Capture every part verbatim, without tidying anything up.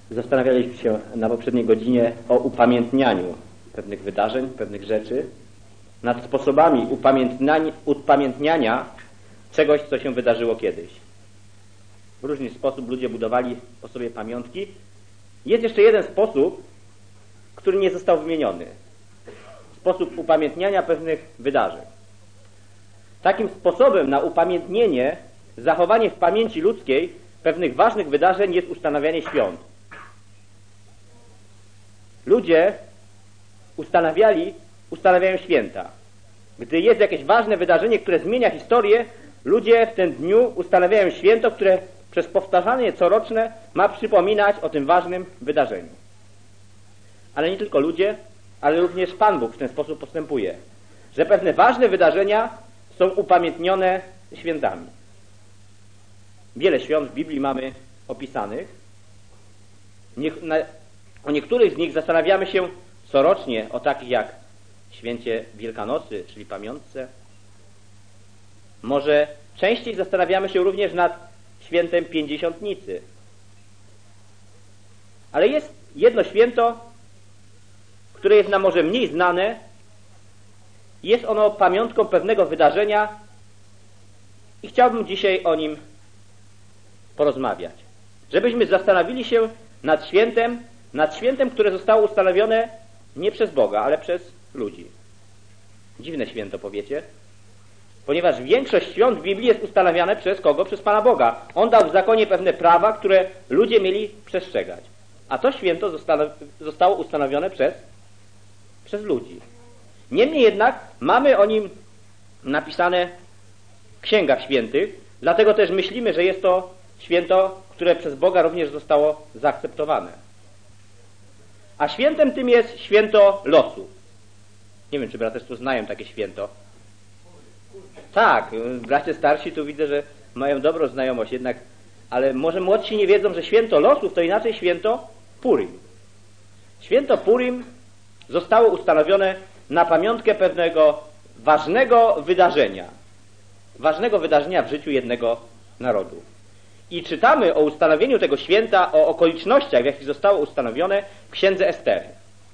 Zastanawialiśmy się na poprzedniej godzinie o upamiętnianiu pewnych wydarzeń, pewnych rzeczy, nad sposobami upamiętniania czegoś, co się wydarzyło kiedyś. W różny sposób ludzie budowali o sobie pamiątki. Jest jeszcze jeden sposób, który nie został wymieniony. Sposób upamiętniania pewnych wydarzeń. Takim sposobem na upamiętnienie, zachowanie w pamięci ludzkiej pewnych ważnych wydarzeń jest ustanawianie świąt. Ludzie ustanawiali, ustanawiają święta. Gdy jest jakieś ważne wydarzenie, które zmienia historię, ludzie w tym dniu ustanawiają święto, które przez powtarzanie coroczne ma przypominać o tym ważnym wydarzeniu. Ale nie tylko ludzie, ale również Pan Bóg w ten sposób postępuje, że pewne ważne wydarzenia są upamiętnione świętami. Wiele świąt w Biblii mamy opisanych. Nie, na, o niektórych z nich zastanawiamy się corocznie, o takich jak święcie Wielkanocy, czyli pamiątce. Może częściej zastanawiamy się również nad świętem Pięćdziesiątnicy. Ale jest jedno święto, które jest nam może mniej znane. Jest ono pamiątką pewnego wydarzenia i chciałbym dzisiaj o nim porozmawiać. Żebyśmy zastanowili się nad świętem, nad świętem, które zostało ustanowione nie przez Boga, ale przez ludzi. Dziwne święto, powiecie? Ponieważ większość świąt w Biblii jest ustanawiane przez kogo? Przez Pana Boga. On dał w zakonie pewne prawa, które ludzie mieli przestrzegać. A to święto zostało ustanowione przez, przez ludzi. Niemniej jednak mamy o nim napisane w księgach świętych, dlatego też myślimy, że jest to święto, które przez Boga również zostało zaakceptowane. A świętem tym jest święto losu. Nie wiem, czy braterstwo znają takie święto. Tak, bracia starsi tu widzę, że mają dobrą znajomość jednak, ale może młodsi nie wiedzą, że święto losów to inaczej święto Purim. Święto Purim zostało ustanowione na pamiątkę pewnego ważnego wydarzenia. Ważnego wydarzenia w życiu jednego narodu. I czytamy o ustanowieniu tego święta, o okolicznościach, w jakich zostało ustanowione w Księdze Estery.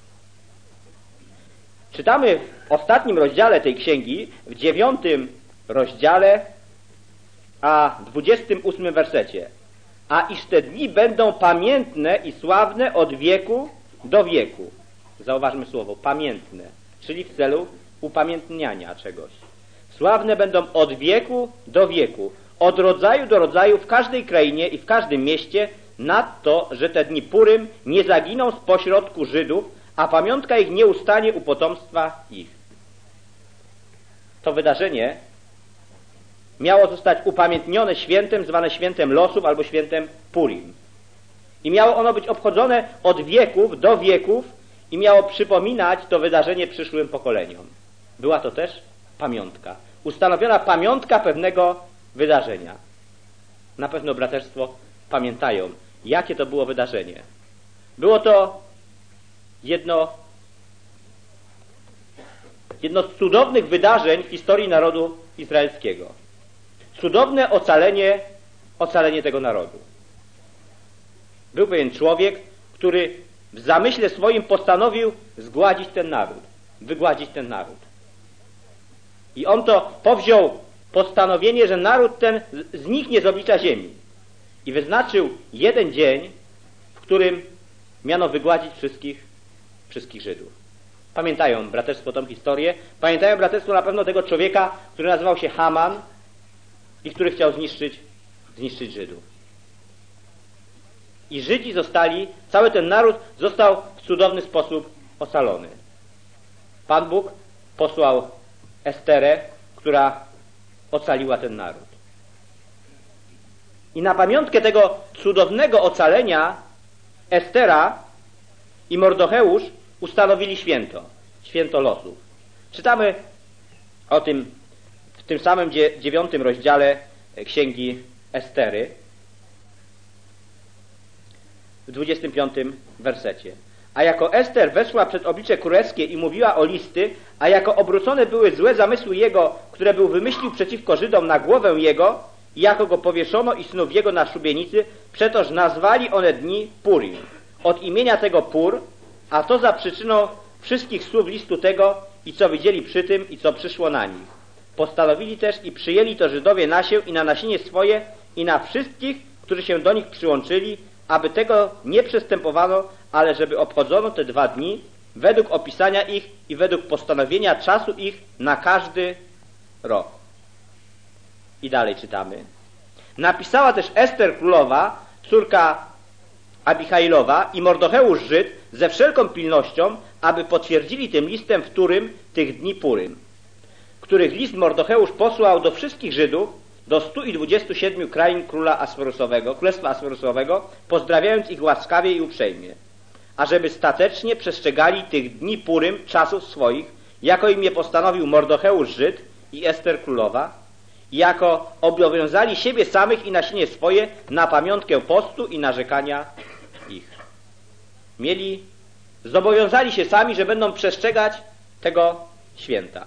Czytamy w ostatnim rozdziale tej księgi, w dziewiątym rozdziale, a dwudziestym ósmym wersecie. A iż te dni będą pamiętne i sławne od wieku do wieku. Zauważmy słowo pamiętne, czyli w celu upamiętniania czegoś. Sławne będą od wieku do wieku, od rodzaju do rodzaju w każdej krainie i w każdym mieście, nadto, że te dni Purim nie zaginą spośrodku Żydów, a pamiątka ich nie ustanie u potomstwa ich. To wydarzenie miało zostać upamiętnione świętem zwane świętem losów albo świętem Purim. I miało ono być obchodzone od wieków do wieków i miało przypominać to wydarzenie przyszłym pokoleniom. Była to też pamiątka. Ustanowiona pamiątka pewnego wydarzenia. Na pewno braterstwo pamiętają, jakie to było wydarzenie. Było to jedno, jedno z cudownych wydarzeń w historii narodu izraelskiego. Cudowne ocalenie, ocalenie tego narodu. Był pewien człowiek, który w zamyśle swoim postanowił zgładzić ten naród, wygładzić ten naród. I on to powziął postanowienie, że naród ten zniknie z oblicza ziemi. I wyznaczył jeden dzień, w którym miano wygładzić wszystkich, wszystkich Żydów. Pamiętają braterstwo tą historię? Pamiętają braterstwo na pewno tego człowieka, który nazywał się Haman i który chciał zniszczyć, zniszczyć Żydów. I Żydzi zostali, cały ten naród został w cudowny sposób ocalony. Pan Bóg posłał Esterę, która ocaliła ten naród. I na pamiątkę tego cudownego ocalenia Estera i Mordocheusz ustanowili święto, święto losów. Czytamy o tym w tym samym dziewiątym rozdziale Księgi Estery, w dwudziestym piątym wersecie. A jako Ester weszła przed oblicze królewskie i mówiła o listy, a jako obrócone były złe zamysły jego, które był wymyślił przeciwko Żydom na głowę jego, i jako go powieszono i synów jego na szubienicy, przetoż nazwali one dni Purim. od imienia tego Pur, a to za przyczyną wszystkich słów listu tego i co widzieli przy tym i co przyszło na nich. Postanowili też i przyjęli to Żydowie na się i na nasienie swoje i na wszystkich, którzy się do nich przyłączyli, aby tego nie przestępowano, ale żeby obchodzono te dwa dni według opisania ich i według postanowienia czasu ich na każdy rok. I dalej czytamy. Napisała też Ester królowa, córka Abichailowa i Mordocheusz Żyd ze wszelką pilnością, aby potwierdzili tym listem wtórym tych dni Purym, których list Mordocheusz posłał do wszystkich Żydów, do stu i dwudziestu siedmiu krain króla Asferusowego, królestwa Asferusowego, pozdrawiając ich łaskawie i uprzejmie, ażeby statecznie przestrzegali tych dni Purym czasów swoich, jako im je postanowił Mordocheusz Żyd i Ester królowa, i jako obowiązali siebie samych i nasienie swoje na pamiątkę postu i narzekania ich. Mieli, zobowiązali się sami, że będą przestrzegać tego święta.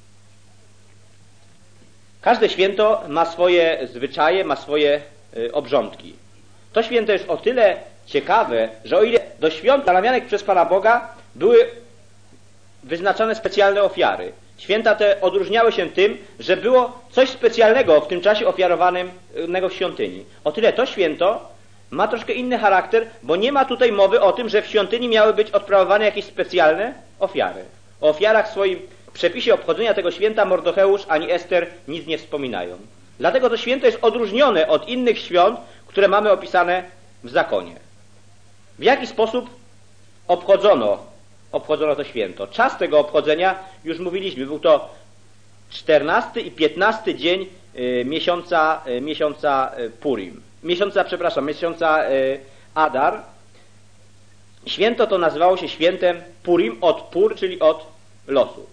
Każde święto ma swoje zwyczaje, ma swoje y, obrządki. To święto jest o tyle ciekawe, że o ile do świąt zamawianych przez Pana Boga były wyznaczane specjalne ofiary, święta te odróżniały się tym, że było coś specjalnego w tym czasie ofiarowanego w świątyni. O tyle to święto ma troszkę inny charakter, bo nie ma tutaj mowy o tym, że w świątyni miały być odprawowane jakieś specjalne ofiary. O ofiarach w swoim przepisie obchodzenia tego święta Mordocheusz ani Ester nic nie wspominają. Dlatego to święto jest odróżnione od innych świąt, które mamy opisane w zakonie. W jaki sposób obchodzono, obchodzono to święto? Czas tego obchodzenia, już mówiliśmy, był to czternasty i piętnasty dzień y, miesiąca, y, miesiąca y, Purim. Miesiąca, przepraszam, miesiąca y, Adar. Święto to nazywało się świętem Purim od Pur, czyli od losu.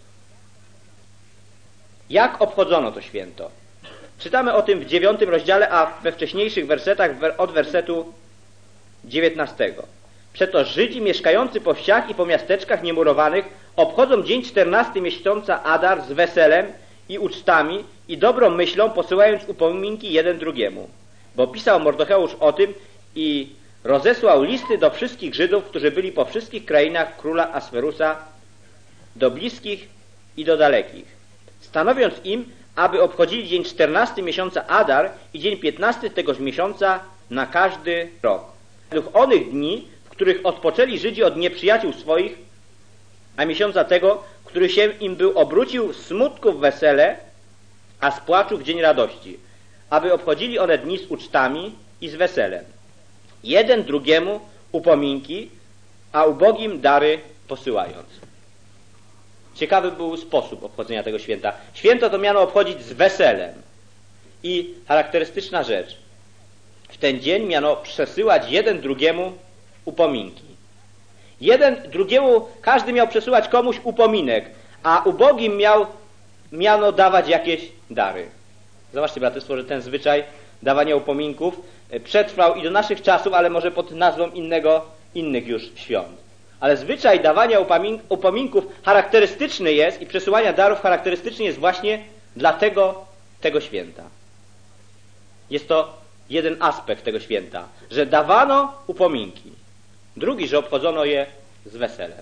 Jak obchodzono to święto? Czytamy o tym w dziewiątym rozdziale, a we wcześniejszych wersetach od wersetu dziewiętnastego. Przeto Żydzi mieszkający po wsiach i po miasteczkach niemurowanych obchodzą dzień czternasty miesiąca Adar z weselem i ucztami i dobrą myślą, posyłając upominki jeden drugiemu. Bo pisał Mordocheusz o tym i rozesłał listy do wszystkich Żydów, którzy byli po wszystkich krainach króla Asferusa, do bliskich i do dalekich, stanowiąc im, aby obchodzili dzień czternasty miesiąca Adar i dzień piętnasty tegoż miesiąca na każdy rok. Według onych dni, w których odpoczęli Żydzi od nieprzyjaciół swoich, a miesiąca tego, który się im był obrócił z smutku w wesele, a z płaczu w dzień radości, aby obchodzili one dni z ucztami i z weselem. Jeden drugiemu upominki, a ubogim dary posyłając. Ciekawy był sposób obchodzenia tego święta. Święto to miano obchodzić z weselem. I charakterystyczna rzecz. W ten dzień miano przesyłać jeden drugiemu upominki. Jeden drugiemu, każdy miał przesyłać komuś upominek, a ubogim miał, miano dawać jakieś dary. Zobaczcie, braterstwo, że ten zwyczaj dawania upominków przetrwał i do naszych czasów, ale może pod nazwą innego, innych już świąt. Ale zwyczaj dawania upominków charakterystyczny jest i przesyłania darów charakterystyczny jest właśnie dla tego, tego święta. Jest to jeden aspekt tego święta, że dawano upominki. Drugi, że obchodzono je z weselem.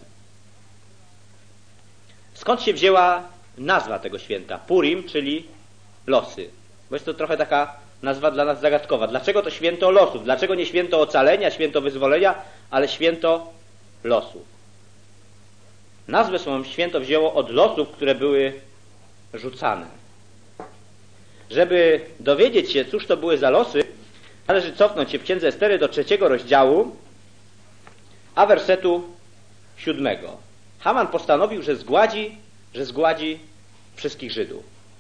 Skąd się wzięła nazwa tego święta? Purim, czyli losy. Bo jest to trochę taka nazwa dla nas zagadkowa. Dlaczego to święto losów? Dlaczego nie święto ocalenia, święto wyzwolenia, ale święto losów? Nazwę swą święto wzięło od losów, które były rzucane. Żeby dowiedzieć się, cóż to były za losy, należy cofnąć się w Księdze Estery do trzeciego rozdziału, a wersetu siódmego. Haman postanowił, że zgładzi, że zgładzi wszystkich Żydów.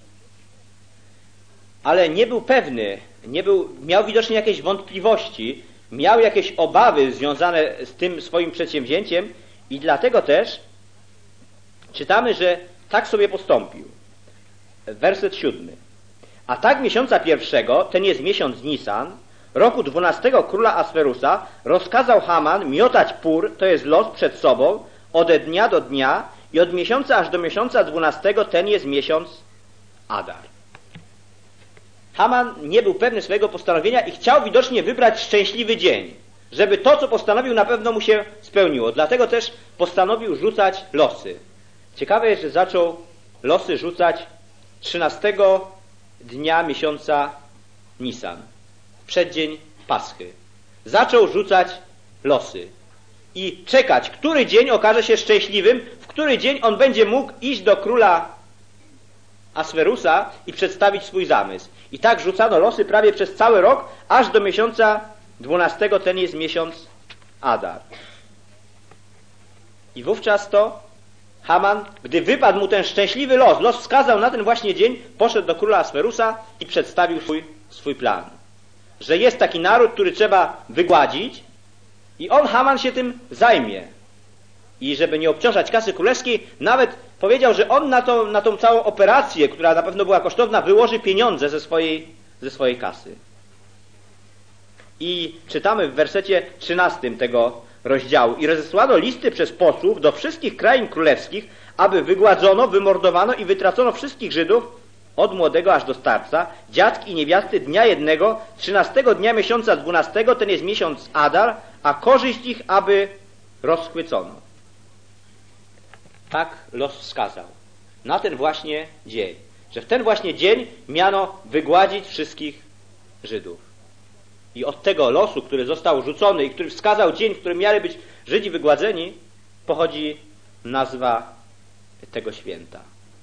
Ale nie był pewny, nie był, miał widocznie jakieś wątpliwości, miał jakieś obawy związane z tym swoim przedsięwzięciem i dlatego też czytamy, że tak sobie postąpił. Werset siódmy. A tak miesiąca pierwszego, ten jest miesiąc Nisan, roku dwunastego króla Asferusa, rozkazał Haman miotać Pur, to jest los przed sobą, ode dnia do dnia i od miesiąca aż do miesiąca dwunastego, ten jest miesiąc Adar. Haman nie był pewny swojego postanowienia i chciał widocznie wybrać szczęśliwy dzień. żeby to, co postanowił, na pewno mu się spełniło. Dlatego też postanowił rzucać losy. Ciekawe jest, że zaczął losy rzucać trzynastego dnia miesiąca Nisan, przeddzień Paschy. Zaczął rzucać losy i czekać, który dzień okaże się szczęśliwym, w który dzień on będzie mógł iść do króla Asferusa i przedstawić swój zamysł. I tak rzucano losy prawie przez cały rok, aż do miesiąca dwunastego, ten jest miesiąc Adar. I wówczas to Haman, gdy wypadł mu ten szczęśliwy los, los wskazał na ten właśnie dzień, poszedł do króla Asferusa i przedstawił swój, swój plan. Że jest taki naród, który trzeba wygładzić i on, Haman, się tym zajmie. I żeby nie obciążać kasy królewskiej, nawet powiedział, że on na, to, na tą całą operację, która na pewno była kosztowna, wyłoży pieniądze ze swojej, ze swojej kasy. I czytamy w wersecie trzynastym tego rozdziału. I rozesłano listy przez posłów do wszystkich krain królewskich, aby wygładzono, wymordowano i wytracono wszystkich Żydów, od młodego aż do starca, dziadki i niewiasty dnia jednego, trzynastego dnia miesiąca dwunastego, ten jest miesiąc Adar, a korzyść ich, aby rozchwycono. Tak los wskazał. Na ten właśnie dzień. Że w ten właśnie dzień miano wygładzić wszystkich Żydów. I od tego losu, który został rzucony i który wskazał dzień, w którym mieli być Żydzi wygładzeni, pochodzi nazwa tego święta.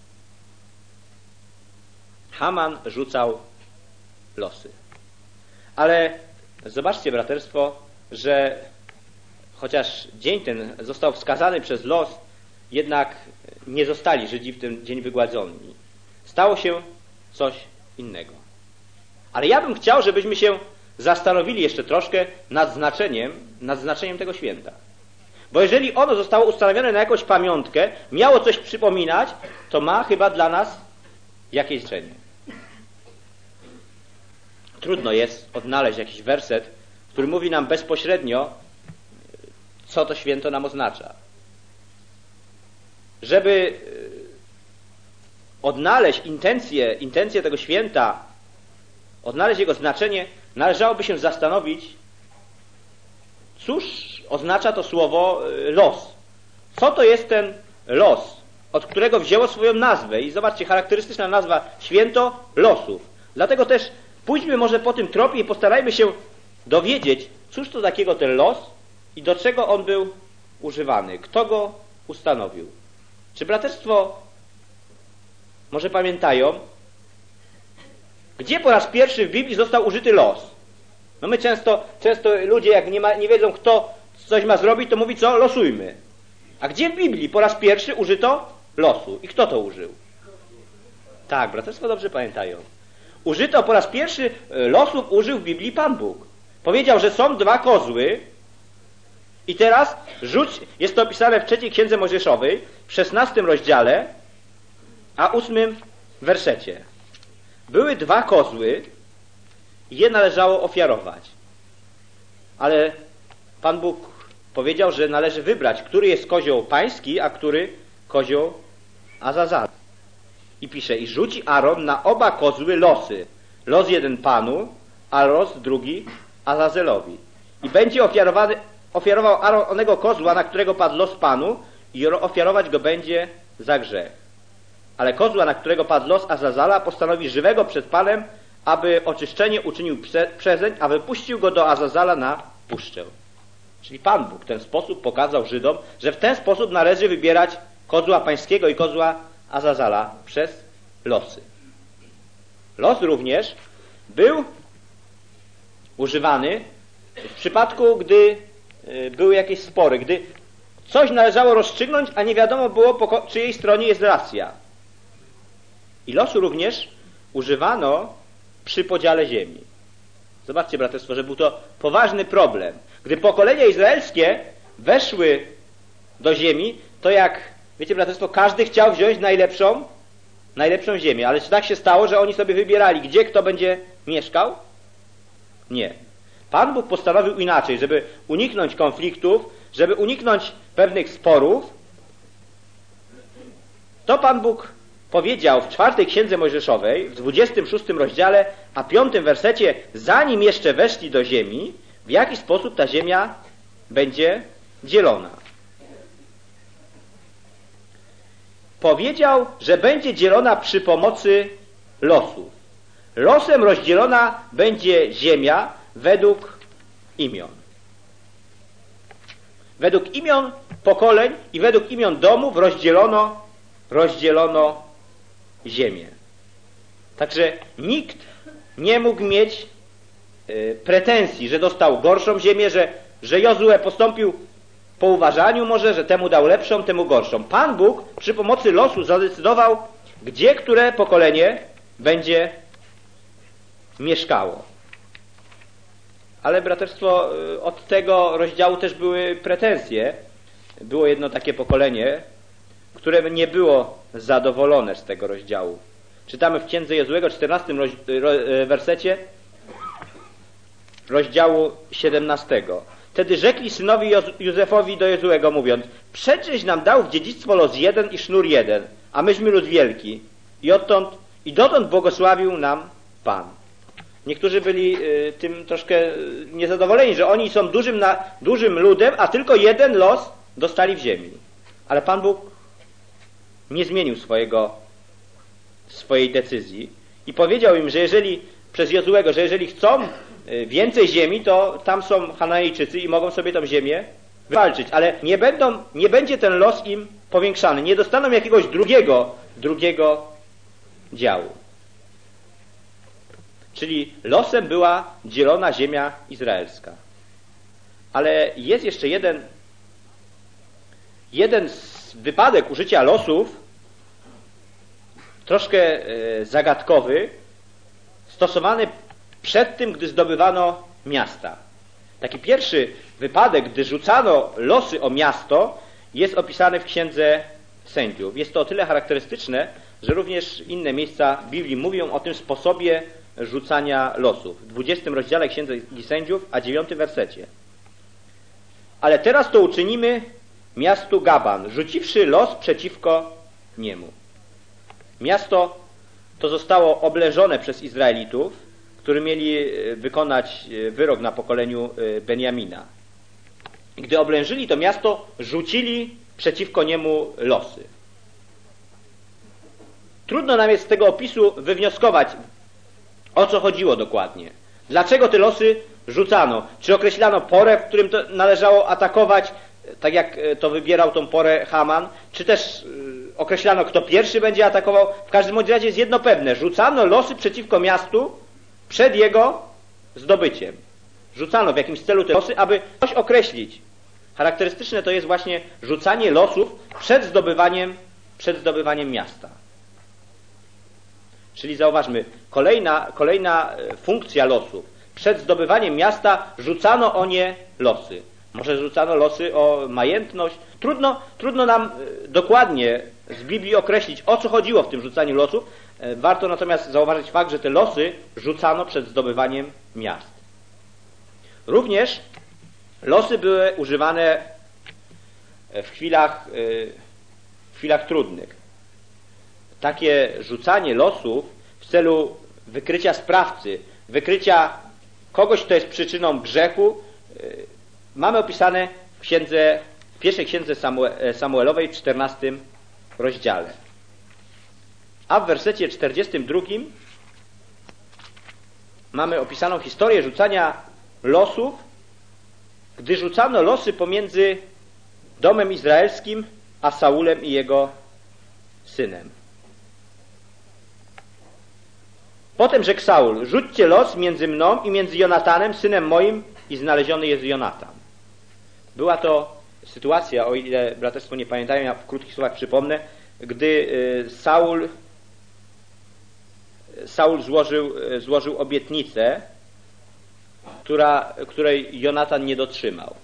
Haman rzucał losy. Ale zobaczcie, braterstwo, że chociaż dzień ten został wskazany przez los, jednak nie zostali Żydzi w ten dzień wygładzeni. Stało się coś innego. Ale ja bym chciał, żebyśmy się zastanowili jeszcze troszkę nad znaczeniem, nad znaczeniem tego święta. Bo jeżeli ono zostało ustanowione na jakąś pamiątkę, miało coś przypominać, to ma chyba dla nas jakieś znaczenie. Trudno jest odnaleźć jakiś werset, który mówi nam bezpośrednio, co to święto nam oznacza. Żeby odnaleźć intencję, intencję tego święta, odnaleźć jego znaczenie, należałoby się zastanowić, cóż oznacza to słowo los. Co to jest ten los, od którego wzięło swoją nazwę? I zobaczcie, charakterystyczna nazwa święto losów. Dlatego też pójdźmy może po tym tropie i postarajmy się dowiedzieć, cóż to takiego ten los i do czego on był używany. Kto go ustanowił? Czy braterstwo może pamiętają, gdzie po raz pierwszy w Biblii został użyty los? No my często, często ludzie jak nie, ma, nie wiedzą, kto coś ma zrobić, to mówi co? Losujmy. A gdzie w Biblii po raz pierwszy użyto losu? I kto to użył? Tak, braterstwo dobrze pamiętają. Użyto po raz pierwszy losów, użył w Biblii Pan Bóg. Powiedział, że są dwa kozły i teraz rzuć, jest to opisane w trzeciej Księdze Mojżeszowej, w szesnastym rozdziale, a ósmym wersecie. Były dwa kozły i je należało ofiarować. Ale Pan Bóg powiedział, że należy wybrać, który jest kozioł pański, a który kozioł Azazala. I pisze, i rzuci Aaron na oba kozły losy. Los jeden Panu, a los drugi Azazelowi. I będzie ofiarowany, ofiarował Aaron onego kozła, na którego padł los Panu, i ofiarować go będzie za grzech. Ale kozła, na którego padł los Azazala, postanowi żywego przed Panem, aby oczyszczenie uczynił prze, przezeń, a wypuścił go do Azazala na puszczę. Czyli Pan Bóg w ten sposób pokazał Żydom, że w ten sposób należy wybierać kozła pańskiego i kozła Azazala przez losy. Los również był używany w przypadku, gdy były jakieś spory, gdy coś należało rozstrzygnąć, a nie wiadomo było, po czyjej stronie jest racja. I losu również używano przy podziale ziemi. Zobaczcie, braterstwo, że był to poważny problem. Gdy pokolenia izraelskie weszły do ziemi, to jak, wiecie, braterstwo, każdy chciał wziąć najlepszą, najlepszą ziemię. Ale czy tak się stało, że oni sobie wybierali, gdzie kto będzie mieszkał? Nie. Pan Bóg postanowił inaczej, żeby uniknąć konfliktów, żeby uniknąć pewnych sporów. To Pan Bóg powiedział w czwartej Księdze Mojżeszowej, w dwudziestym szóstym rozdziale, a piątym wersecie, zanim jeszcze weszli do ziemi, w jaki sposób ta ziemia będzie dzielona. Powiedział, że będzie dzielona przy pomocy losów. Losem rozdzielona będzie ziemia według imion. Według imion pokoleń i według imion domów rozdzielono, rozdzielono ziemię. Także nikt nie mógł mieć y, pretensji, że dostał gorszą ziemię, że, że Jozue postąpił po uważaniu może, że temu dał lepszą, temu gorszą. Pan Bóg przy pomocy losu zadecydował, gdzie które pokolenie będzie mieszkało. Ale braterstwo, od tego rozdziału też były pretensje. Było jedno takie pokolenie, które nie było zadowolone z tego rozdziału. Czytamy w Księdze Jozuego, czternastym roz, ro, wersecie rozdziału siedemnastego. Wtedy rzekli synowi Józefowi do Jozuego, mówiąc: Przedżeś nam dał w dziedzictwo los jeden i sznur jeden, a myśmy lud wielki. I odtąd i dotąd błogosławił nam Pan. Niektórzy byli y, tym troszkę niezadowoleni, że oni są dużym, na, dużym ludem, a tylko jeden los dostali w ziemi. Ale Pan Bóg nie zmienił swojego, swojej decyzji i powiedział im, że jeżeli przez Jozuego, że jeżeli chcą y, więcej ziemi, to tam są Chanaanejczycy i mogą sobie tą ziemię wywalczyć, ale nie będą, nie będzie ten los im powiększany, nie dostaną jakiegoś drugiego, drugiego działu. Czyli losem była dzielona ziemia izraelska. Ale jest jeszcze jeden, jeden wypadek użycia losów, troszkę e, zagadkowy, stosowany przed tym, gdy zdobywano miasta. Taki pierwszy wypadek, gdy rzucano losy o miasto, jest opisany w Księdze Sędziów. Jest to o tyle charakterystyczne, że również inne miejsca Biblii mówią o tym sposobie rzucania losów. W dwudziestym rozdziale Księgi Sędziów, a dziewiątym wersecie. Ale teraz to uczynimy miastu Gaban, rzuciwszy los przeciwko niemu. Miasto to zostało oblężone przez Izraelitów, którzy mieli wykonać wyrok na pokoleniu Benjamina. Gdy oblężyli to miasto, rzucili przeciwko niemu losy. Trudno nam jest z tego opisu wywnioskować, o co chodziło dokładnie. Dlaczego te losy rzucano? Czy określano porę, w którym to należało atakować, tak jak to wybierał tą porę Haman? Czy też określano, kto pierwszy będzie atakował? W każdym razie jest jedno pewne. Rzucano losy przeciwko miastu przed jego zdobyciem. Rzucano w jakimś celu te losy, aby coś określić. Charakterystyczne to jest właśnie rzucanie losów przed zdobywaniem, przed zdobywaniem miasta. Czyli zauważmy, kolejna, kolejna funkcja losów. Przed zdobywaniem miasta rzucano o nie losy. Może rzucano losy o majętność. Trudno, trudno nam dokładnie z Biblii określić, o co chodziło w tym rzucaniu losów. Warto natomiast zauważyć fakt, że te losy rzucano przed zdobywaniem miast. Również losy były używane w chwilach, w chwilach trudnych. Takie rzucanie losów w celu wykrycia sprawcy, wykrycia kogoś, kto jest przyczyną grzechu, mamy opisane w, księdze, w pierwszej księdze Samuelowej w czternastym rozdziale. A w wersecie czterdziestym drugim mamy opisaną historię rzucania losów, gdy rzucano losy pomiędzy domem izraelskim a Saulem i jego synem. Potem rzekł Saul: rzućcie los między mną i między Jonatanem, synem moim, i znaleziony jest Jonatan. Była to sytuacja, o ile braterstwo nie pamiętają, ja w krótkich słowach przypomnę, gdy Saul, Saul złożył, złożył obietnicę, która, której Jonatan nie dotrzymał.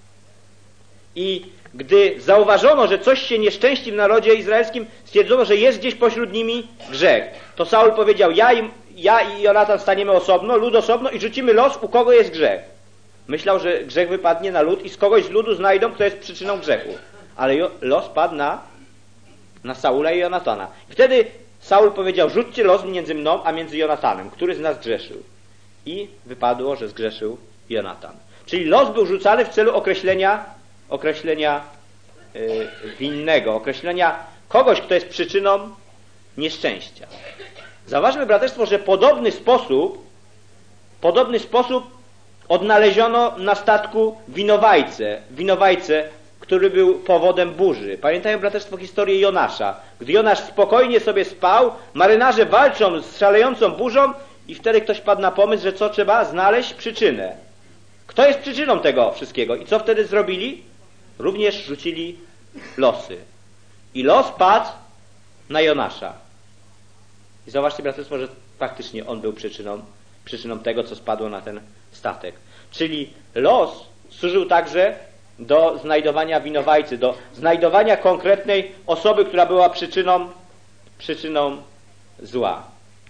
I gdy zauważono, że coś się nieszczęści w narodzie izraelskim, stwierdzono, że jest gdzieś pośród nimi grzech. To Saul powiedział: ja i, ja i Jonatan staniemy osobno, lud osobno i rzucimy los, u kogo jest grzech. Myślał, że grzech wypadnie na lud i z kogoś z ludu znajdą, kto jest przyczyną grzechu. Ale los padł na, na Saula i Jonatana. I wtedy Saul powiedział: rzućcie los między mną a między Jonatanem, który z nas grzeszył. I wypadło, że zgrzeszył Jonatan. Czyli los był rzucany w celu określenia, określenia yy, winnego, określenia kogoś, kto jest przyczyną nieszczęścia. Zauważmy, braterstwo, że podobny sposób, podobny sposób odnaleziono na statku winowajcę, winowajcę, który był powodem burzy. Pamiętają, braterstwo, historię Jonasza. Gdy Jonasz spokojnie sobie spał, marynarze walczą z szalejącą burzą i wtedy ktoś padł na pomysł, że co trzeba? Znaleźć przyczynę. Kto jest przyczyną tego wszystkiego? I co wtedy zrobili? Również rzucili losy. I los padł na Jonasza. I zauważcie, braterstwo, że faktycznie on był przyczyną, przyczyną tego, co spadło na ten statek. Czyli los służył także do znajdowania winowajcy, do znajdowania konkretnej osoby, która była przyczyną, przyczyną zła.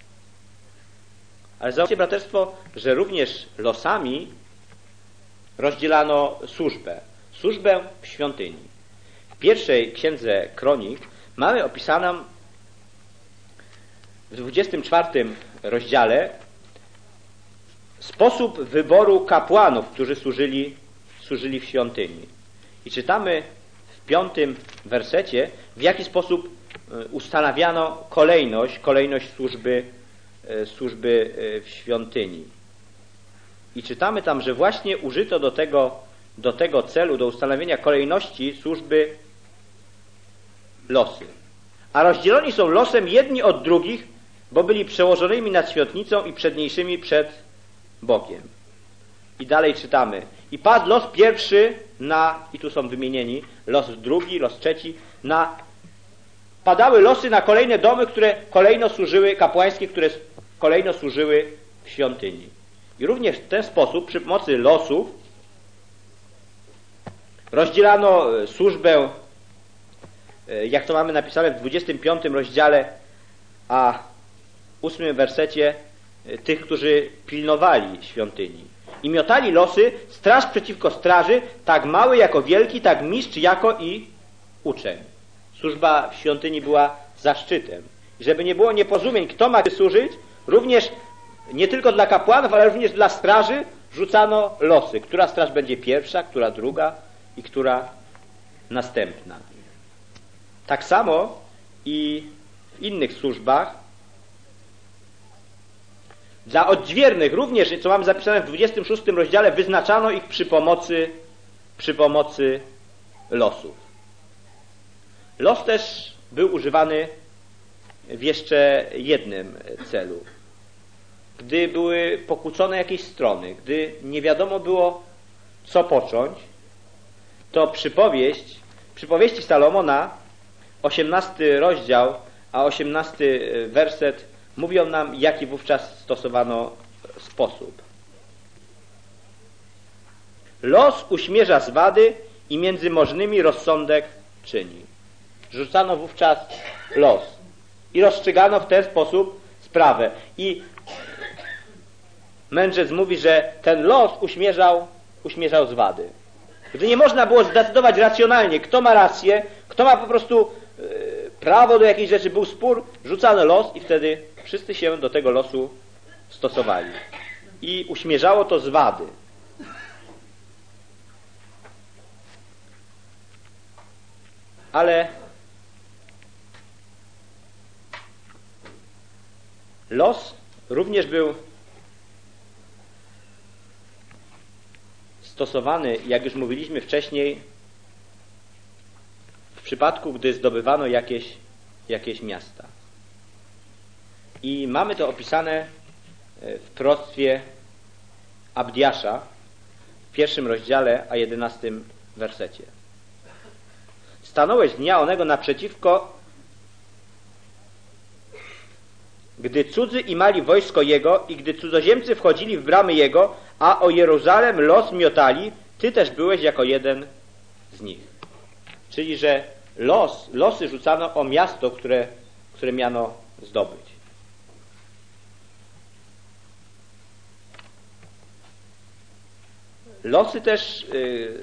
Ale zobaczcie, braterstwo, że również losami rozdzielano służbę. Służbę w świątyni. W pierwszej księdze Kronik mamy opisaną w dwudziestym czwartym rozdziale sposób wyboru kapłanów, którzy służyli, służyli w świątyni. I czytamy w piątym wersecie, w jaki sposób ustanawiano kolejność, kolejność służby, służby w świątyni. I czytamy tam, że właśnie użyto do tego, do tego celu, do ustanowienia kolejności służby losy. A rozdzieloni są losem jedni od drugich, bo byli przełożonymi nad świątnicą i przedniejszymi przed Bogiem. I dalej czytamy. I padł los pierwszy na, i tu są wymienieni, los drugi, los trzeci, na, padały losy na kolejne domy, które kolejno służyły, kapłańskie, które kolejno służyły w świątyni. I również w ten sposób, przy pomocy losów, rozdzielano służbę, jak to mamy napisane w dwudziestym piątym rozdziale, a ósmym wersecie, tych, którzy pilnowali świątyni. I miotali losy, straż przeciwko straży, tak mały jako wielki, tak mistrz jako i uczeń. Służba w świątyni była zaszczytem. I żeby nie było nieporozumień, kto ma służyć, również nie tylko dla kapłanów, ale również dla straży rzucano losy. Która straż będzie pierwsza, która druga i która następna. Tak samo i w innych służbach. Dla odźwiernych również, co mamy zapisane w dwudziestym szóstym rozdziale, wyznaczano ich przy pomocy, przy pomocy losów. Los też był używany w jeszcze jednym celu. Gdy były pokłócone jakieś strony, gdy nie wiadomo było, co począć, to przypowieść, przypowieści Salomona, osiemnasty rozdział, a osiemnasty werset mówią nam, jaki wówczas stosowano sposób. Los uśmierza zwady i między możnymi rozsądek czyni. Rzucano wówczas los i rozstrzygano w ten sposób sprawę. I mędrzec mówi, że ten los uśmierzał, uśmierzał zwady. Gdy nie można było zdecydować racjonalnie, kto ma rację, kto ma po prostu yy, prawo do jakiejś rzeczy, był spór, rzucano los i wtedy wszyscy się do tego losu stosowali. I uśmierzało to zwady. Ale los również był stosowany, jak już mówiliśmy wcześniej, w przypadku, gdy zdobywano jakieś, jakieś miasta. I mamy to opisane w proroctwie Abdiasza w pierwszym rozdziale, a jedenastym wersecie. Stanąłeś dnia onego naprzeciwko, gdy cudzy i mali wojsko jego i gdy cudzoziemcy wchodzili w bramy jego, a o Jeruzalem los miotali, ty też byłeś jako jeden z nich. Czyli, że los, losy rzucano o miasto, które, które miano zdobyć. Losy też yy,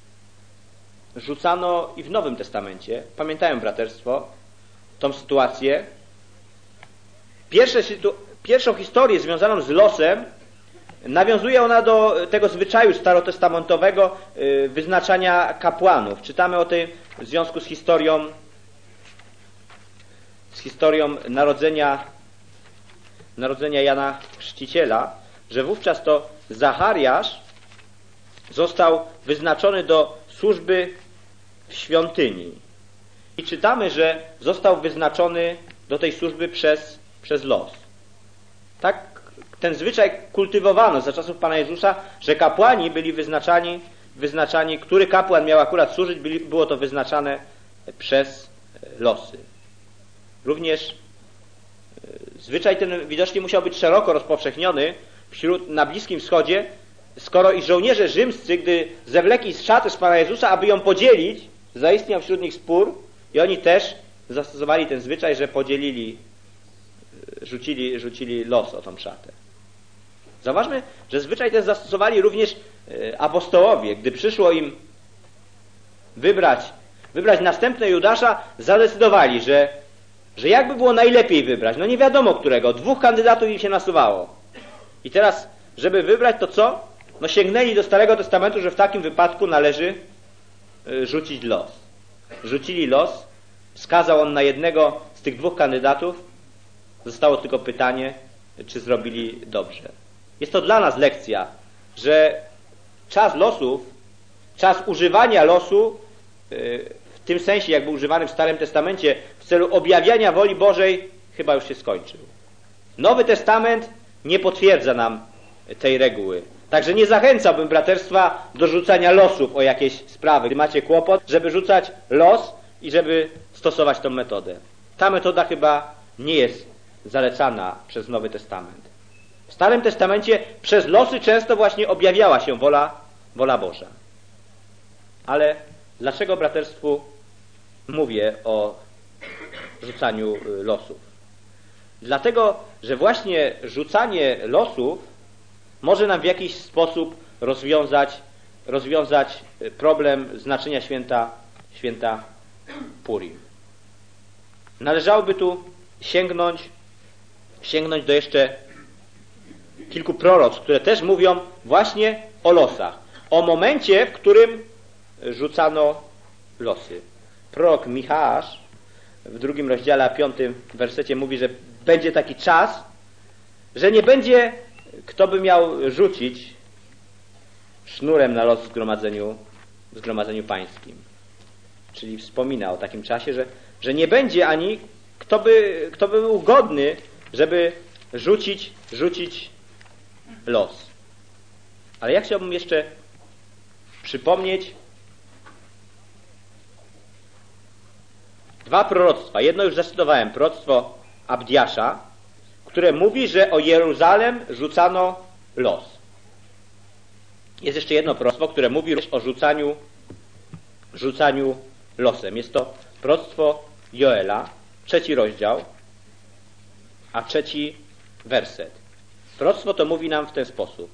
rzucano i w Nowym Testamencie. Pamiętają, braterstwo, tą sytuację. Pierwsze, pierwszą historię związaną z losem nawiązuje ona do tego zwyczaju starotestamentowego wyznaczania kapłanów. Czytamy o tym w związku z historią, z historią narodzenia, narodzenia Jana Chrzciciela, że wówczas to Zachariasz został wyznaczony do służby w świątyni. I czytamy, że został wyznaczony do tej służby przez, przez los. Tak ten zwyczaj kultywowano za czasów Pana Jezusa, że kapłani byli wyznaczani, wyznaczani, który kapłan miał akurat służyć, byli, było to wyznaczane przez losy. Również zwyczaj ten widocznie musiał być szeroko rozpowszechniony wśród, na Bliskim Wschodzie, skoro i żołnierze rzymscy, gdy zewlekli z szaty z Pana Jezusa, aby ją podzielić, zaistniał wśród nich spór i oni też zastosowali ten zwyczaj, że podzielili, rzucili, rzucili los o tą szatę. Zauważmy, że zwyczaj ten zastosowali również apostołowie. Gdy przyszło im wybrać, wybrać następnego Judasza, zadecydowali, że, że jakby było najlepiej wybrać. No nie wiadomo którego. Dwóch kandydatów im się nasuwało. I teraz, żeby wybrać to co? No sięgnęli do Starego Testamentu, że w takim wypadku należy rzucić los. Rzucili los, wskazał on na jednego z tych dwóch kandydatów. Zostało tylko pytanie, czy zrobili dobrze. Jest to dla nas lekcja, że czas losów, czas używania losu, w tym sensie jakby używany w Starym Testamencie, w celu objawiania woli Bożej, chyba już się skończył. Nowy Testament nie potwierdza nam tej reguły. Także nie zachęcałbym braterstwa do rzucania losów o jakieś sprawy. Gdy macie kłopot, żeby rzucać los i żeby stosować tą metodę. Ta metoda chyba nie jest zalecana przez Nowy Testament. W Starym Testamencie przez losy często właśnie objawiała się wola, wola Boża. Ale dlaczego braterstwu mówię o rzucaniu losów? Dlatego, że właśnie rzucanie losów może nam w jakiś sposób rozwiązać, rozwiązać problem znaczenia święta, święta Purim. Należałoby tu sięgnąć, sięgnąć do jeszcze kilku proroctw, które też mówią właśnie o losach. O momencie, w którym rzucano losy. Prorok Michasz w drugim rozdziale, a piątym wersecie mówi, że będzie taki czas, że nie będzie kto by miał rzucić sznurem na los w zgromadzeniu, w zgromadzeniu pańskim. Czyli wspomina o takim czasie, że, że nie będzie ani kto by, kto by był godny, żeby rzucić, rzucić los. Ale ja chciałbym jeszcze przypomnieć dwa proroctwa. Jedno już zacytowałem, proroctwo Abdiasza, które mówi, że o Jeruzalem rzucano los. Jest jeszcze jedno proroctwo, które mówi o rzucaniu, rzucaniu losem. Jest to proroctwo Joela, trzeci rozdział, a trzeci werset. Proroctwo to mówi nam w ten sposób.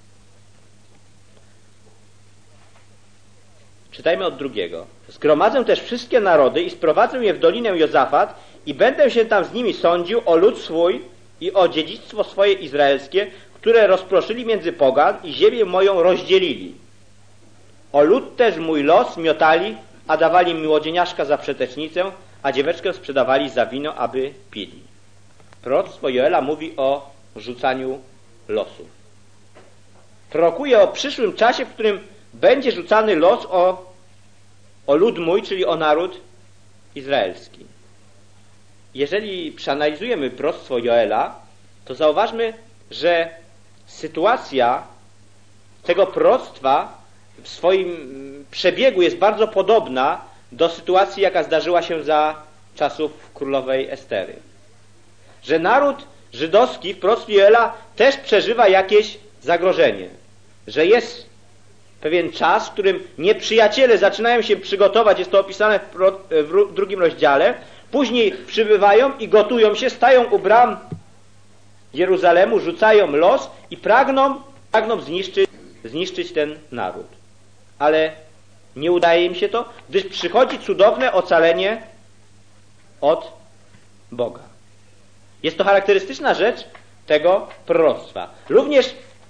Czytajmy od drugiego. Zgromadzę też wszystkie narody i sprowadzę je w dolinę Jozafat i będę się tam z nimi sądził o lud swój i o dziedzictwo swoje izraelskie, które rozproszyli między pogan i ziemię moją rozdzielili. O lud też mój los miotali, a dawali mi młodzieniaszka za przetecznicę, a dzieweczkę sprzedawali za wino, aby pili. Proroctwo Joela mówi o rzucaniu losu. Prorokuje o przyszłym czasie, w którym będzie rzucany los o, o lud mój, czyli o naród izraelski. Jeżeli przeanalizujemy proroctwo Joela, to zauważmy, że sytuacja tego proroctwa w swoim przebiegu jest bardzo podobna do sytuacji, jaka zdarzyła się za czasów królowej Estery. Że naród żydowski w proroctwie Joela też przeżywa jakieś zagrożenie. Że jest pewien czas, w którym nieprzyjaciele zaczynają się przygotować, jest to opisane w drugim rozdziale, później przybywają i gotują się, stają u bram Jeruzalemu, rzucają los i pragną, pragną zniszczyć, zniszczyć ten naród. Ale nie udaje im się to, gdyż przychodzi cudowne ocalenie od Boga. Jest to charakterystyczna rzecz tego proroctwa. Również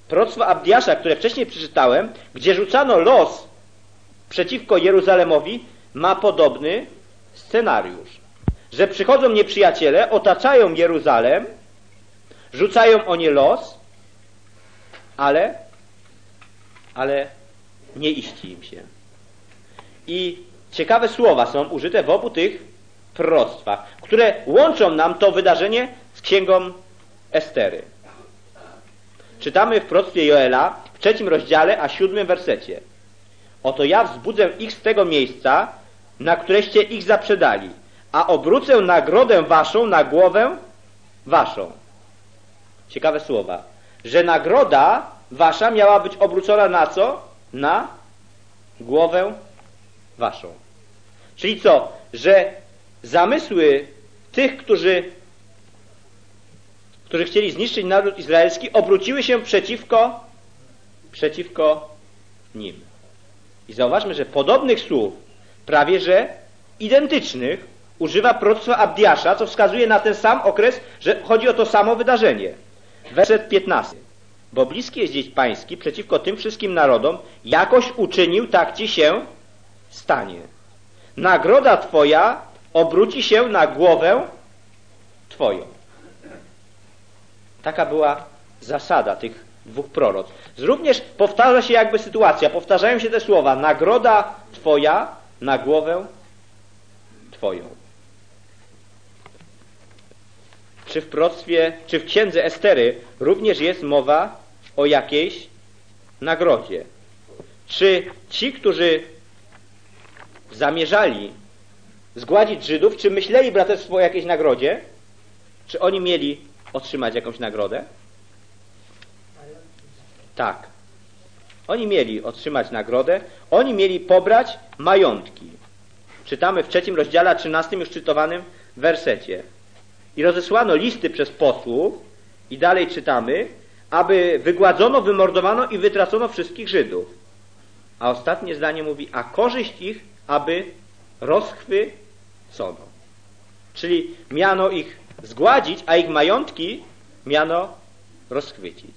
proroctwo Abdiasza, które wcześniej przeczytałem, gdzie rzucano los przeciwko Jeruzalemowi, ma podobny scenariusz. Że przychodzą nieprzyjaciele, otaczają Jeruzalem, rzucają o nie los, ale, ale nie iści im się. I ciekawe słowa są użyte w obu tych proroctwach, które łączą nam to wydarzenie z księgą Estery. Czytamy w proroctwie Joela w trzecim rozdziale, a siódmym wersecie. Oto ja wzbudzę ich z tego miejsca, na któreście ich zaprzedali, a obrócę nagrodę waszą na głowę waszą. Ciekawe słowa. Że nagroda wasza miała być obrócona na co? Na głowę waszą. Czyli co? Że zamysły tych, którzy, którzy chcieli zniszczyć naród izraelski, obróciły się przeciwko, przeciwko nim. I zauważmy, że podobnych słów, prawie że identycznych, używa proroctwa Abdiasza, co wskazuje na ten sam okres, że chodzi o to samo wydarzenie. Werset piętnasty. Bo bliski jest dzień pański przeciwko tym wszystkim narodom, jakoś uczynił, tak ci się stanie. Nagroda twoja obróci się na głowę twoją. Taka była zasada tych dwóch proroctw. Również powtarza się jakby sytuacja, powtarzają się te słowa. Nagroda twoja na głowę twoją. Czy w proroctwie, czy w księdze Estery również jest mowa o jakiejś nagrodzie? Czy ci, którzy zamierzali zgładzić Żydów, czy myśleli braterstwo o jakiejś nagrodzie? Czy oni mieli otrzymać jakąś nagrodę? Tak. Oni mieli otrzymać nagrodę, oni mieli pobrać majątki. Czytamy w trzecim rozdziale, trzynastym już czytowanym wersecie. I rozesłano listy przez posłów, i dalej czytamy, aby wygładzono, wymordowano i wytracono wszystkich Żydów. A ostatnie zdanie mówi, a korzyść ich, aby rozchwycono. Czyli miano ich zgładzić, a ich majątki miano rozchwycić.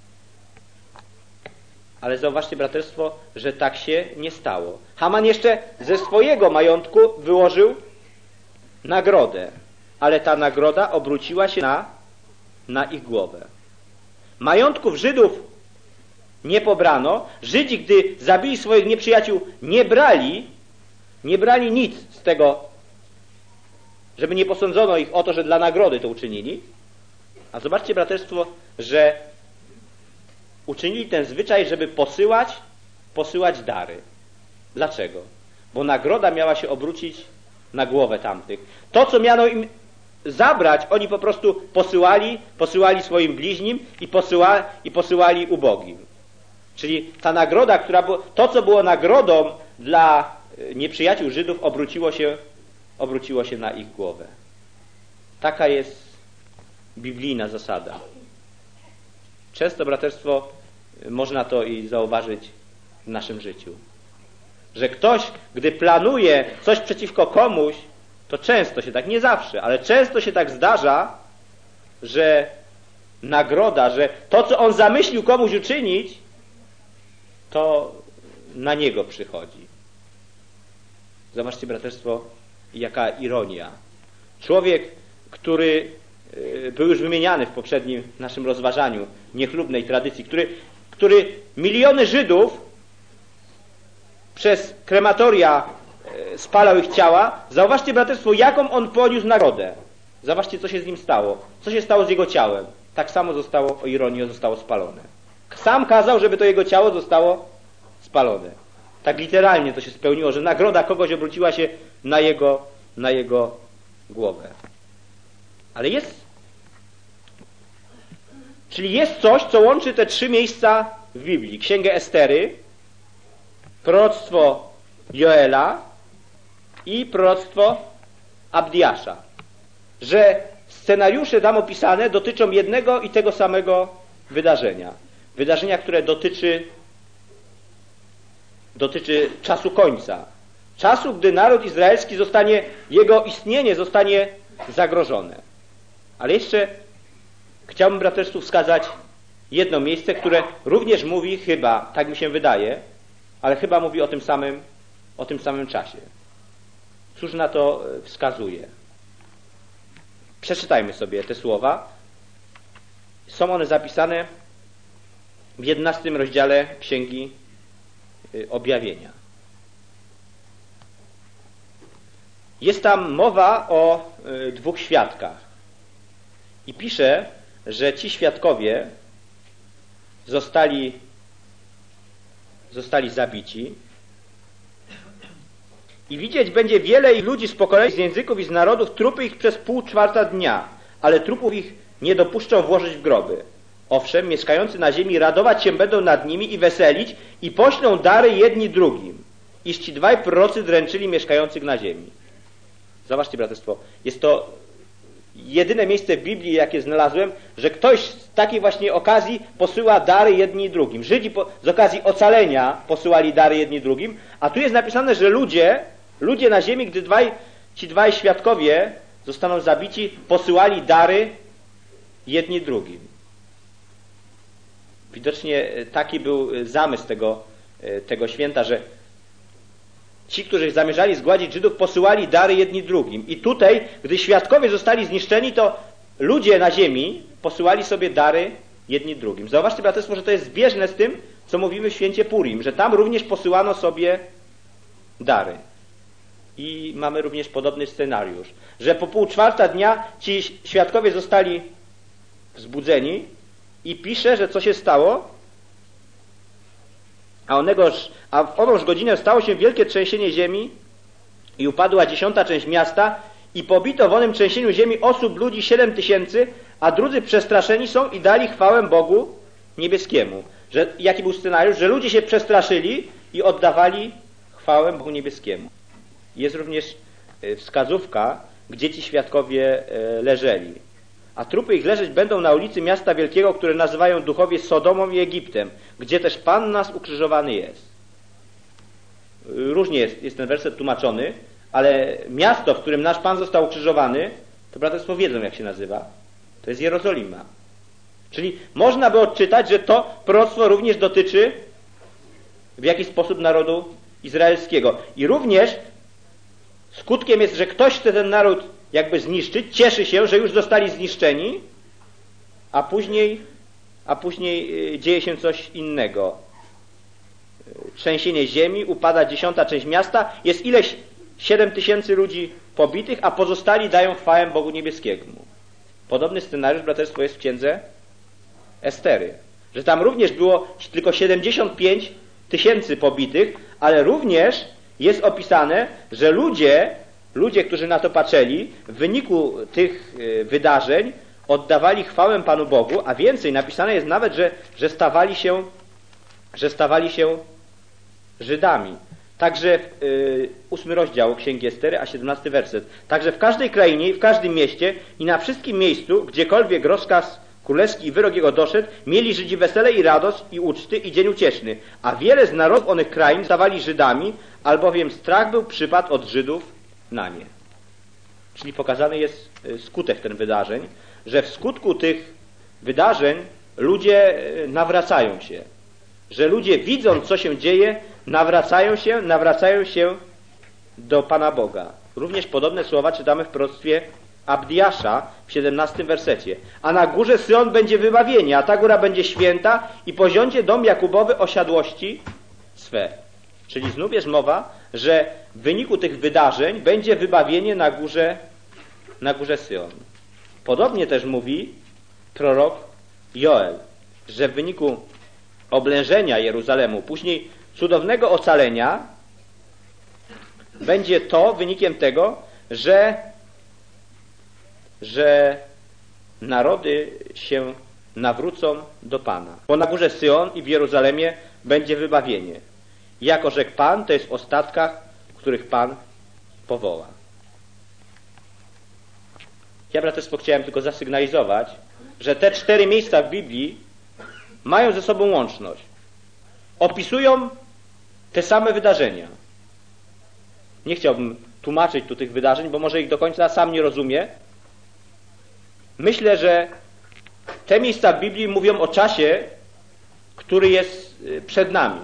Ale zauważcie, braterstwo, że tak się nie stało. Haman jeszcze ze swojego majątku wyłożył nagrodę, ale ta nagroda obróciła się na, na ich głowę. Majątków Żydów nie pobrano. Żydzi, gdy zabili swoich nieprzyjaciół, nie brali, nie brali nic z tego, żeby nie posądzono ich o to, że dla nagrody to uczynili. A zobaczcie, braterstwo, że uczynili ten zwyczaj, żeby posyłać, posyłać dary. Dlaczego? Bo nagroda miała się obrócić na głowę tamtych. To, co miano im zabrać, oni po prostu posyłali, posyłali swoim bliźnim i, posyła, i posyłali ubogim. Czyli ta nagroda, która była, to, co było nagrodą dla nieprzyjaciół Żydów, obróciło się, obróciło się na ich głowę. Taka jest biblijna zasada. Często, braterstwo, można to i zauważyć w naszym życiu. Że ktoś, gdy planuje coś przeciwko komuś, to często się tak, nie zawsze, ale często się tak zdarza, że nagroda, że to, co on zamyślił komuś uczynić, to na niego przychodzi. Zobaczcie, braterstwo, jaka ironia. Człowiek, który był już wymieniany w poprzednim naszym rozważaniu niechlubnej tradycji, który, który miliony Żydów przez krematoria spalał ich ciała. Zauważcie, braterstwo, jaką on poniósł nagrodę. Zobaczcie, co się z nim stało. Co się stało z jego ciałem. Tak samo zostało, o ironię, zostało spalone. Sam kazał, żeby to jego ciało zostało spalone. Tak literalnie to się spełniło, że nagroda kogoś obróciła się na jego, na jego głowę. Ale jest, czyli jest coś, co łączy te trzy miejsca w Biblii. Księgę Estery, proroctwo Joela i proroctwo Abdiasza. Że scenariusze tam opisane dotyczą jednego i tego samego wydarzenia. Wydarzenia, które dotyczy, dotyczy czasu końca. Czasu, gdy naród izraelski zostanie, jego istnienie zostanie zagrożone. Ale jeszcze chciałbym, braterstwu, wskazać jedno miejsce, które również mówi chyba, tak mi się wydaje, ale chyba mówi o tym samym, o tym samym czasie. Cóż na to wskazuje? Przeczytajmy sobie te słowa. Są one zapisane w jedenastym rozdziale Księgi Objawienia. Jest tam mowa o dwóch świadkach. I pisze, że ci świadkowie zostali, zostali zabici. I widzieć będzie wiele ludzi z pokoleń, z języków i z narodów, trupy ich przez pół czwarta dnia, ale trupów ich nie dopuszczą włożyć w groby. Owszem, mieszkający na ziemi radować się będą nad nimi i weselić i poślą dary jedni drugim, iż ci dwaj prorocy dręczyli mieszkających na ziemi. Zobaczcie, braterstwo, jest to jedyne miejsce w Biblii, jakie znalazłem, że ktoś z takiej właśnie okazji posyła dary jedni drugim. Żydzi po, z okazji ocalenia posyłali dary jedni drugim, a tu jest napisane, że ludzie, ludzie na ziemi, gdy dwaj, ci dwaj świadkowie zostaną zabici, posyłali dary jedni drugim. Widocznie taki był zamysł tego, tego święta, że ci, którzy zamierzali zgładzić Żydów, posyłali dary jedni drugim. I tutaj, gdy świadkowie zostali zniszczeni, to ludzie na ziemi posyłali sobie dary jedni drugim. Zauważcie, braterstwo, że to jest zbieżne z tym, co mówimy w święcie Purim, że tam również posyłano sobie dary. I mamy również podobny scenariusz, że po pół czwarta dnia ci świadkowie zostali wzbudzeni i pisze, że co się stało? A, onegoż, a w onąż godzinę stało się wielkie trzęsienie ziemi i upadła dziesiąta część miasta i pobito w onym trzęsieniu ziemi osób, ludzi siedem tysięcy, a drudzy przestraszeni są i dali chwałę Bogu niebieskiemu. Że, jaki był scenariusz? Że ludzie się przestraszyli i oddawali chwałę Bogu niebieskiemu. Jest również wskazówka, gdzie ci świadkowie leżeli. A trupy ich leżeć będą na ulicy miasta wielkiego, które nazywają duchowie Sodomą i Egiptem, gdzie też Pan nas ukrzyżowany jest. Różnie jest, jest ten werset tłumaczony, ale miasto, w którym nasz Pan został ukrzyżowany, to braterstwo wiedzą, jak się nazywa. To jest Jerozolima. Czyli można by odczytać, że to proroctwo również dotyczy w jakiś sposób narodu izraelskiego. I również skutkiem jest, że ktoś chce ten naród jakby zniszczyć, cieszy się, że już zostali zniszczeni, a później, a później dzieje się coś innego. Trzęsienie ziemi, upada dziesiąta część miasta, jest ileś siedem tysięcy ludzi pobitych, a pozostali dają chwałę Bogu niebieskiemu. Podobny scenariusz, braterstwo, jest w księdze Estery, że tam również było tylko siedemdziesiąt pięć tysięcy pobitych, ale również jest opisane, że ludzie, ludzie, którzy na to patrzyli, w wyniku tych wydarzeń oddawali chwałę Panu Bogu, a więcej, napisane jest nawet, że, że, stawali, się, że stawali się Żydami. Także y, ósmy rozdział Księgi Estery, a siedemnasty werset. Także w każdej krainie, w każdym mieście i na wszystkim miejscu, gdziekolwiek rozkaz królewski i wyrok jego doszedł, mieli Żydzi wesele i radość i uczty i dzień ucieszny. A wiele z narodów onych krain stawali Żydami, albowiem strach był przypadł od Żydów na nie. Czyli pokazany jest skutek tych wydarzeń, że w skutku tych wydarzeń ludzie nawracają się. Że ludzie, widząc, co się dzieje, nawracają się, nawracają się do Pana Boga. Również podobne słowa czytamy w proroctwie Abdiasza w siedemnastym wersecie. A na górze Syjon będzie wybawienie, a ta góra będzie święta i poziądzie dom Jakubowy osiadłości swe. Czyli znów jest mowa, że w wyniku tych wydarzeń będzie wybawienie na górze, na górze Syjon. Podobnie też mówi prorok Joel, że w wyniku oblężenia Jeruzalemu, później cudownego ocalenia, będzie to wynikiem tego, że, że narody się nawrócą do Pana. Bo na górze Syjon i w Jeruzalemie będzie wybawienie. Jako rzekł Pan, to jest w ostatkach, których Pan powoła. Ja, braterstwo, chciałem tylko zasygnalizować, że te cztery miejsca w Biblii mają ze sobą łączność. Opisują te same wydarzenia. Nie chciałbym tłumaczyć tu tych wydarzeń, bo może ich do końca sam nie rozumie. Myślę, że te miejsca w Biblii mówią o czasie, który jest przed nami.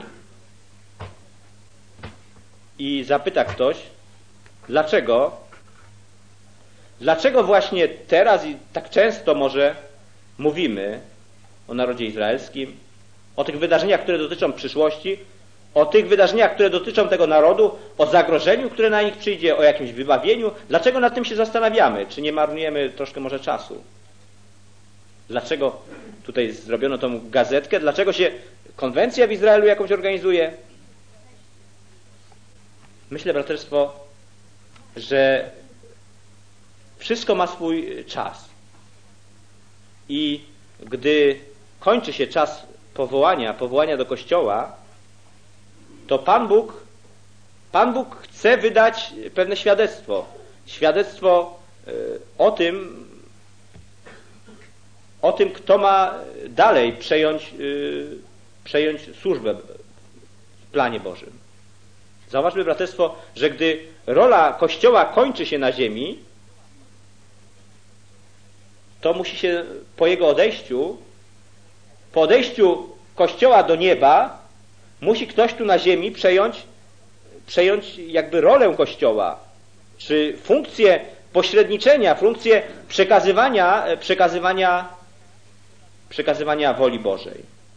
I zapyta ktoś, dlaczego? Dlaczego właśnie teraz i tak często może mówimy o narodzie izraelskim, o tych wydarzeniach, które dotyczą przyszłości, o tych wydarzeniach, które dotyczą tego narodu, o zagrożeniu, które na nich przyjdzie, o jakimś wybawieniu? Dlaczego nad tym się zastanawiamy? Czy nie marnujemy troszkę może czasu? Dlaczego tutaj zrobiono tą gazetkę? Dlaczego się konwencja w Izraelu jakąś organizuje? Myślę, braterstwo, że wszystko ma swój czas. I gdy kończy się czas powołania, powołania do Kościoła, to Pan Bóg, Pan Bóg chce wydać pewne świadectwo. Świadectwo o tym, o tym, kto ma dalej przejąć, przejąć służbę w planie Bożym. Zauważmy, braterstwo, że gdy rola Kościoła kończy się na ziemi, to musi się po jego odejściu, po odejściu Kościoła do nieba, musi ktoś tu na ziemi przejąć, przejąć jakby rolę Kościoła, czy funkcję pośredniczenia, funkcję przekazywania, przekazywania, przekazywania woli Bożej.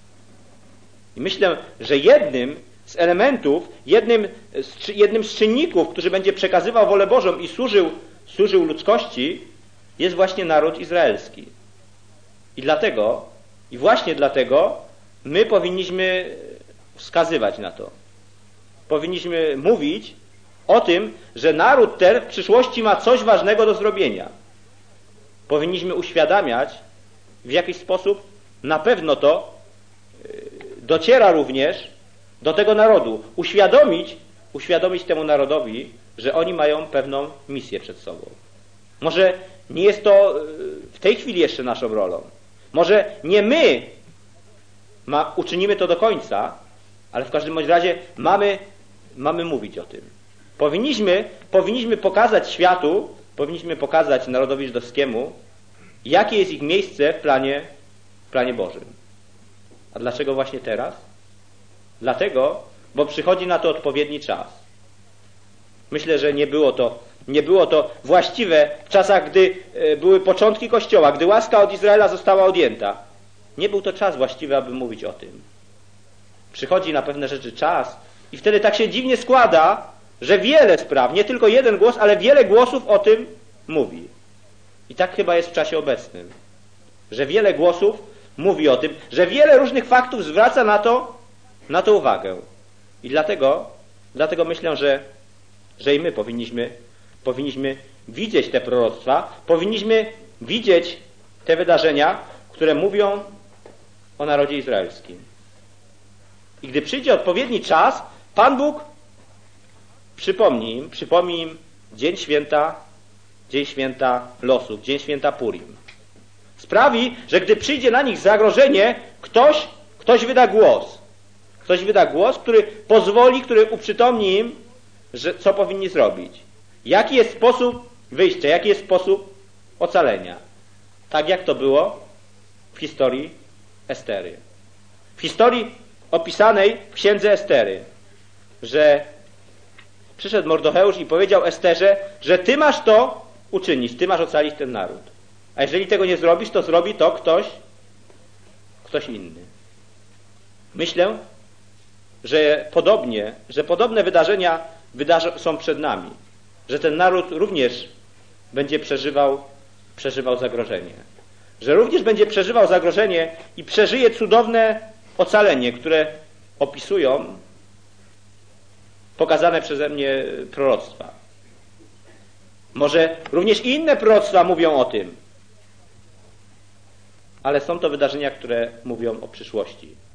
I myślę, że jednym z elementów, jednym z, jednym z czynników, który będzie przekazywał wolę Bożą i służył, służył ludzkości, jest właśnie naród izraelski. I dlatego, i właśnie dlatego my powinniśmy wskazywać na to. Powinniśmy mówić o tym, że naród ten w przyszłości ma coś ważnego do zrobienia. Powinniśmy uświadamiać, w jakiś sposób na pewno to dociera również do tego narodu. Uświadomić, uświadomić temu narodowi, że oni mają pewną misję przed sobą. Może nie jest to w tej chwili jeszcze naszą rolą. Może nie my ma, uczynimy to do końca, ale w każdym bądź razie mamy, mamy mówić o tym. Powinniśmy, powinniśmy pokazać światu, powinniśmy pokazać narodowi żydowskiemu, jakie jest ich miejsce w planie, w planie Bożym. A dlaczego właśnie teraz? Dlatego, bo przychodzi na to odpowiedni czas. Myślę, że nie było to, nie było to właściwe w czasach, gdy były początki Kościoła, gdy łaska od Izraela została odjęta. Nie był to czas właściwy, aby mówić o tym. Przychodzi na pewne rzeczy czas i wtedy tak się dziwnie składa, że wiele spraw, nie tylko jeden głos, ale wiele głosów o tym mówi. I tak chyba jest w czasie obecnym. Że wiele głosów mówi o tym, że wiele różnych faktów zwraca na to, na to uwagę. I dlatego, dlatego myślę, że, że i my powinniśmy, powinniśmy widzieć te proroctwa, powinniśmy widzieć te wydarzenia, które mówią o narodzie izraelskim. I gdy przyjdzie odpowiedni czas, Pan Bóg przypomni im, przypomni im dzień święta, dzień święta losów, dzień święta Purim. Sprawi, że gdy przyjdzie na nich zagrożenie, ktoś, ktoś wyda głos. Ktoś wyda głos, który pozwoli, który uprzytomni im, że, co powinni zrobić. Jaki jest sposób wyjścia, jaki jest sposób ocalenia. Tak jak to było w historii Estery. W historii opisanej w księdze Estery, że przyszedł Mordocheusz i powiedział Esterze, że ty masz to uczynić, ty masz ocalić ten naród. A jeżeli tego nie zrobisz, to zrobi to ktoś, ktoś inny. Myślę, że podobnie, że podobne wydarzenia wydarzy- są przed nami. Że ten naród również będzie przeżywał, przeżywał zagrożenie. Że również będzie przeżywał zagrożenie i przeżyje cudowne ocalenie, które opisują pokazane przeze mnie proroctwa. Może również i inne proroctwa mówią o tym. Ale są to wydarzenia, które mówią o przyszłości.